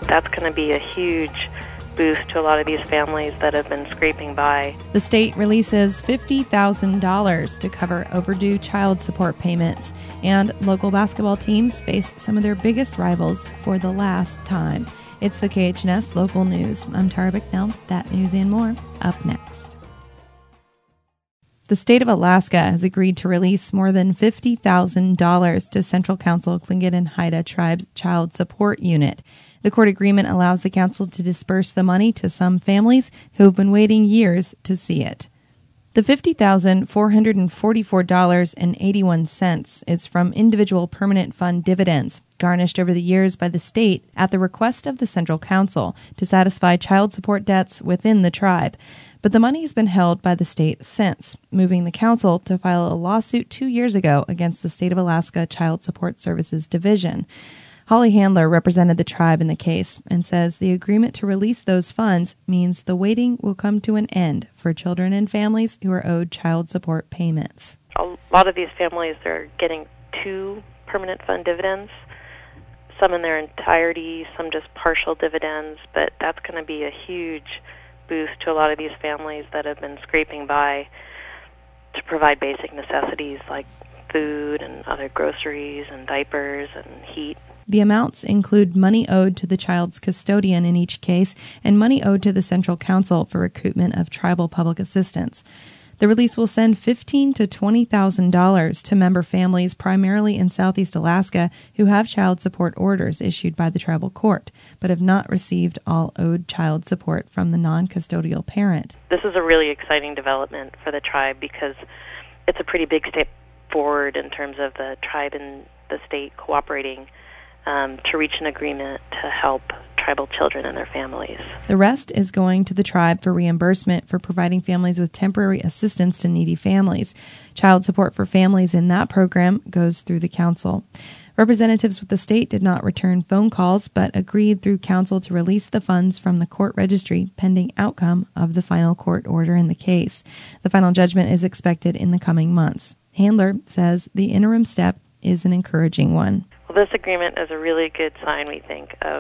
that's going to be a huge boost to a lot of these families that have been scraping by. The state releases $50,000 to cover overdue child support payments, and local basketball teams face some of their biggest rivals for the last time. It's the KHNS Local News. I'm Tara Bicknell. That news and more up next. The state of Alaska has agreed to release more than $50,000 to Central Council Tlingit and Haida Tribes Child Support Unit. The court agreement allows the council to disperse the money to some families who have been waiting years to see it. The $50,444.81 is from individual permanent fund dividends garnished over the years by the state at the request of the Central Council to satisfy child support debts within the tribe. But the money has been held by the state since, moving the council to file a lawsuit 2 years ago against the State of Alaska Child Support Services Division. Holly Handler represented the tribe in the case and says the agreement to release those funds means the waiting will come to an end for children and families who are owed child support payments. A lot of these families are getting 2 permanent fund dividends, some in their entirety, some just partial dividends, but that's going to be a huge boost to a lot of these families that have been scraping by to provide basic necessities like food and other groceries and diapers and heat. The amounts include money owed to the child's custodian in each case and money owed to the Central Council for recoupment of tribal public assistance. The release will send $15,000 to $20,000 to member families primarily in Southeast Alaska who have child support orders issued by the tribal court, but have not received all owed child support from the non-custodial parent. This is a really exciting development for the tribe because it's a pretty big step forward in terms of the tribe and the state cooperating to reach an agreement to help tribal children and their families. The rest is going to the tribe for reimbursement for providing families with temporary assistance to needy families. Child support for families in that program goes through the council. Representatives with the state did not return phone calls, but agreed through council to release the funds from the court registry pending outcome of the final court order in the case. The final judgment is expected in the coming months. Handler says the interim step is an encouraging one. Well, this agreement is a really good sign, we think, of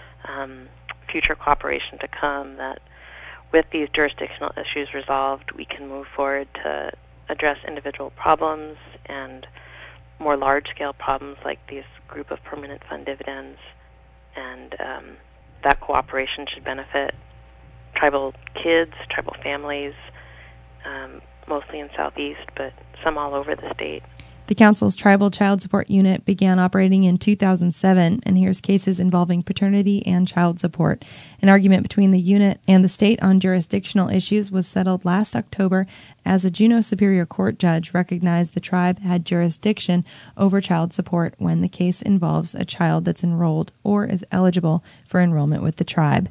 future cooperation to come, that with these jurisdictional issues resolved, we can move forward to address individual problems and more large-scale problems like these group of permanent fund dividends, and that cooperation should benefit tribal kids, tribal families, mostly in Southeast, but some all over the state. The council's Tribal Child Support Unit began operating in 2007 and hears cases involving paternity and child support. An argument between the unit and the state on jurisdictional issues was settled last October as a Juneau Superior Court judge recognized the tribe had jurisdiction over child support when the case involves a child that's enrolled or is eligible for enrollment with the tribe.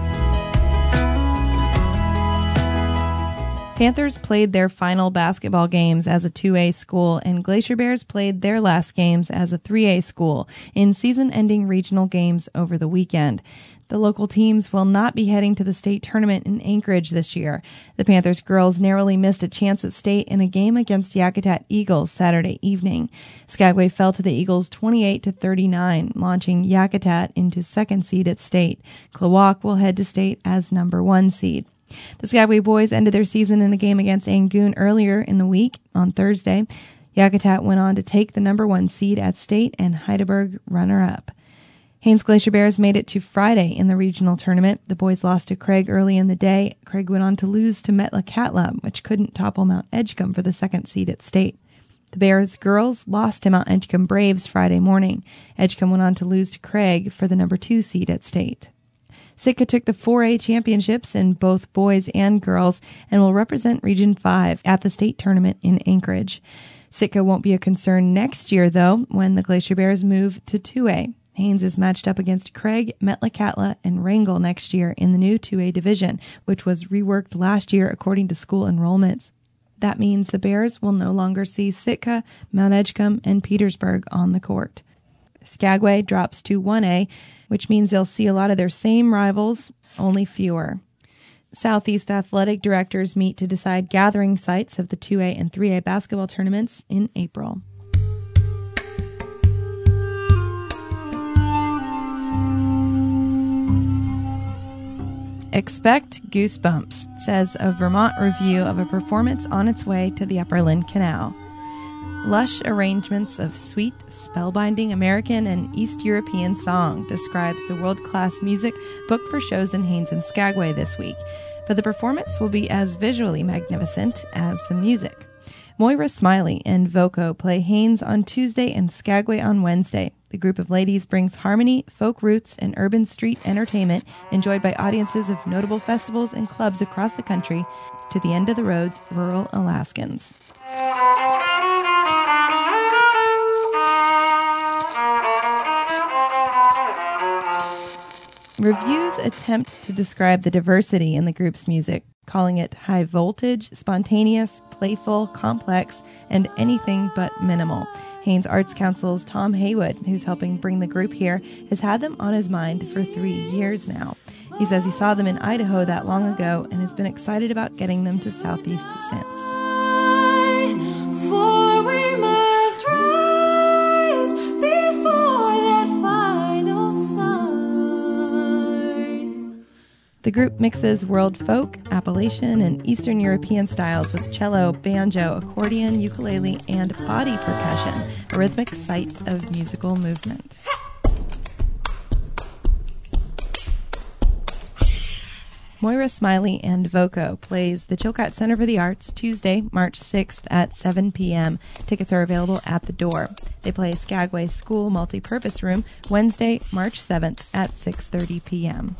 Panthers played their final basketball games as a 2A school, and Glacier Bears played their last games as a 3A school in season-ending regional games over the weekend. The local teams will not be heading to the state tournament in Anchorage this year. The Panthers girls narrowly missed a chance at state in a game against Yakutat Eagles Saturday evening. Skagway fell to the Eagles 28-39, launching Yakutat into second seed at state. Klawock will head to state as number 1 seed. The Skagway boys ended their season in a game against Angoon earlier in the week on Thursday. Yakutat went on to take the number 1 seed at state and Heidelberg runner-up. Haines Glacier Bears made it to Friday in the regional tournament. The boys lost to Craig early in the day. Craig went on to lose to Metlakatla, which couldn't topple Mount Edgecombe for the second seed at state. The Bears girls lost to Mount Edgecombe Braves Friday morning. Edgecombe went on to lose to Craig for the number 2 seed at state. Sitka took the 4A championships in both boys and girls and will represent Region 5 at the state tournament in Anchorage. Sitka won't be a concern next year, though, when the Glacier Bears move to 2A. Haines is matched up against Craig, Metlakatla, and Wrangell next year in the new 2A division, which was reworked last year according to school enrollments. That means the Bears will no longer see Sitka, Mount Edgecombe, and Petersburg on the court. Skagway drops to 1A, which means they'll see a lot of their same rivals, only fewer. Southeast athletic directors meet to decide gathering sites of the 2A and 3A basketball tournaments in April. Expect goosebumps, says a Vermont review of a performance on its way to the Upper Lynn Canal. Lush arrangements of sweet, spellbinding American and East European song describes the world-class music booked for shows in Haines and Skagway this week, but the performance will be as visually magnificent as the music. Moira Smiley and Voco play Haines on Tuesday and Skagway on Wednesday. The group of ladies brings harmony, folk roots, and urban street entertainment enjoyed by audiences of notable festivals and clubs across the country to the end of the road's rural Alaskans. Reviews attempt to describe the diversity in the group's music, calling it high voltage, spontaneous, playful, complex, and anything but minimal. Haines Arts Council's Tom Haywood, who's helping bring the group here, has had them on his mind for 3 years now. He says he saw them in Idaho that long ago and has been excited about getting them to Southeast since. The group mixes world folk, Appalachian, and Eastern European styles with cello, banjo, accordion, ukulele, and body percussion, a rhythmic sight of musical movement. Moira Smiley and Voco plays the Chilkat Center for the Arts Tuesday, March 6th at 7 p.m. Tickets are available at the door. They play Skagway School Multipurpose Room Wednesday, March 7th at 6:30 p.m.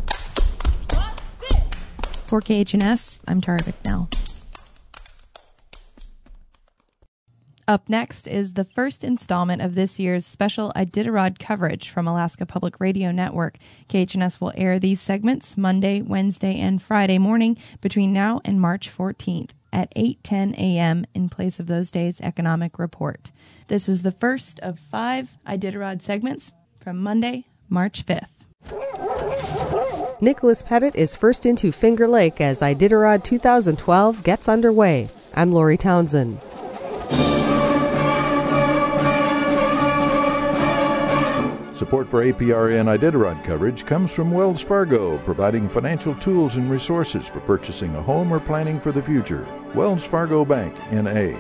For KHNS, I'm Tara Bicknell. Up next is the first installment of this year's special Iditarod coverage from Alaska Public Radio Network. KHNS will air these segments Monday, Wednesday, and Friday morning between now and March 14th at 8:10 a.m. in place of those days' economic report. This is the first of 5 Iditarod segments from Monday, March 5th. Nicholas Pettit is first into Finger Lake as Iditarod 2012 gets underway. I'm Lori Townsend. Support for APRN Iditarod coverage comes from Wells Fargo, providing financial tools and resources for purchasing a home or planning for the future. Wells Fargo Bank, N.A.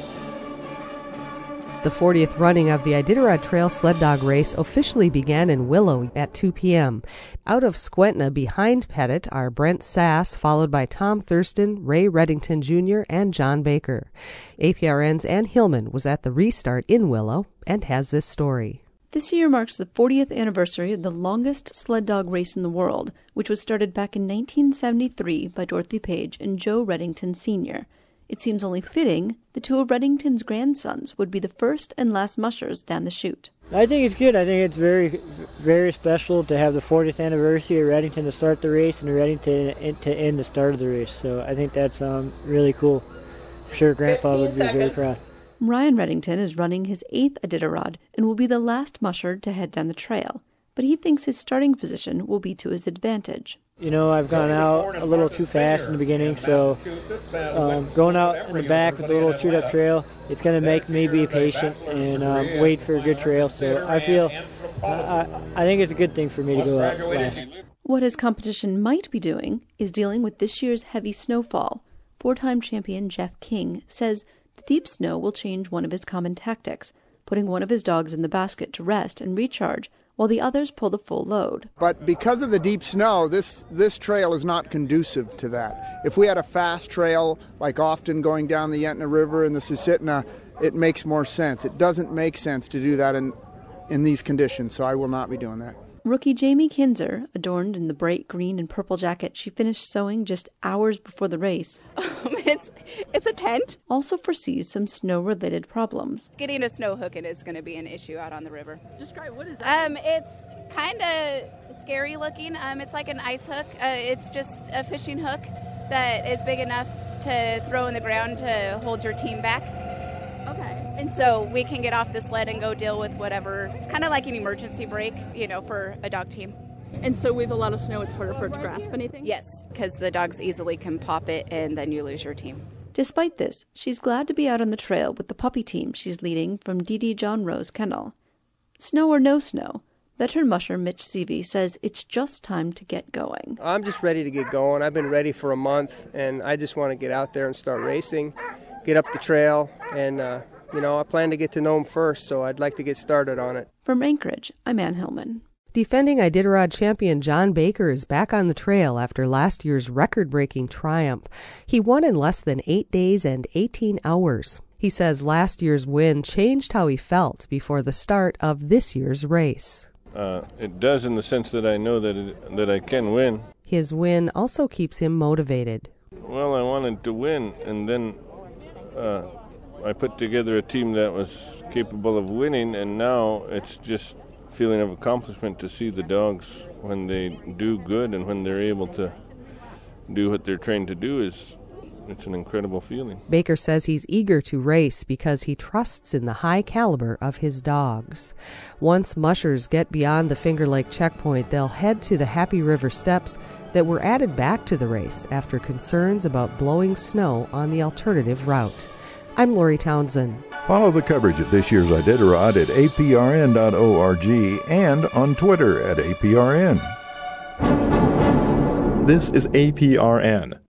The 40th running of the Iditarod Trail Sled Dog Race officially began in Willow at 2 p.m. Out of Skwentna behind Pettit are Brent Sass, followed by Tom Thurston, Ray Reddington Jr., and John Baker. APRN's Ann Hillman was at the restart in Willow and has this story. This year marks the 40th anniversary of the longest sled dog race in the world, which was started back in 1973 by Dorothy Page and Joe Reddington Sr. It seems only fitting the two of Reddington's grandsons would be the first and last mushers down the chute. I think it's good. I think it's very, very special to have the 40th anniversary of Reddington to start the race and Reddington to end the start of the race. So I think that's really cool. I'm sure Grandpa would be very proud. Ryan Reddington is running his 8th Iditarod and will be the last musher to head down the trail, but he thinks his starting position will be to his advantage. You know, I've gone out a little too fast in the beginning, so going out in the back with a little chewed-up trail, it's going to make me be patient and wait for a good trail. So I feel, I think it's a good thing for me to go out last. What his competition might be doing is dealing with this year's heavy snowfall. 4-time champion Jeff King says the deep snow will change one of his common tactics, putting one of his dogs in the basket to rest and recharge, while the others pull the full load. But because of the deep snow, this trail is not conducive to that. If we had a fast trail, like often going down the Yentna River and the Susitna, it makes more sense. It doesn't make sense to do that in these conditions, so I will not be doing that. Rookie Jamie Kinzer, adorned in the bright green and purple jacket she finished sewing just hours before the race, it's a tent, also foresees some snow-related problems. Getting a snow hooking is going to be an issue out on the river. Describe, what is that? It's kind of scary looking. It's like an ice hook. It's just a fishing hook that is big enough to throw in the ground to hold your team back. Okay. And so we can get off the sled and go deal with whatever. It's kind of like an emergency brake, for a dog team. And so with a lot of snow, it's harder for it to grasp anything? Yes, because the dogs easily can pop it and then you lose your team. Despite this, she's glad to be out on the trail with the puppy team she's leading from Dee Dee John Rose Kennel. Snow or no snow, Veteran musher Mitch Seavey says it's just time to get going. I'm just ready to get going. I've been ready for a month, and I just want to get out there and start racing, get up the trail, and, I plan to get to Nome first, so I'd like to get started on it. From Anchorage, I'm Ann Hillman. Defending Iditarod champion John Baker is back on the trail after last year's record-breaking triumph. He won in less than 8 days and 18 hours. He says last year's win changed how he felt before the start of this year's race. It does in the sense that I know that I can win. His win also keeps him motivated. Well, I wanted to win, and then I put together a team that was capable of winning, and now it's just feeling of accomplishment to see the dogs when they do good and when they're able to do what they're trained to do. It's an incredible feeling. Baker says he's eager to race because he trusts in the high caliber of his dogs. Once mushers get beyond the Finger Lake checkpoint, they'll head to the Happy River steps that were added back to the race after concerns about blowing snow on the alternative route. I'm Lori Townsend. Follow the coverage of this year's Iditarod at aprn.org and on Twitter at APRN. This is APRN,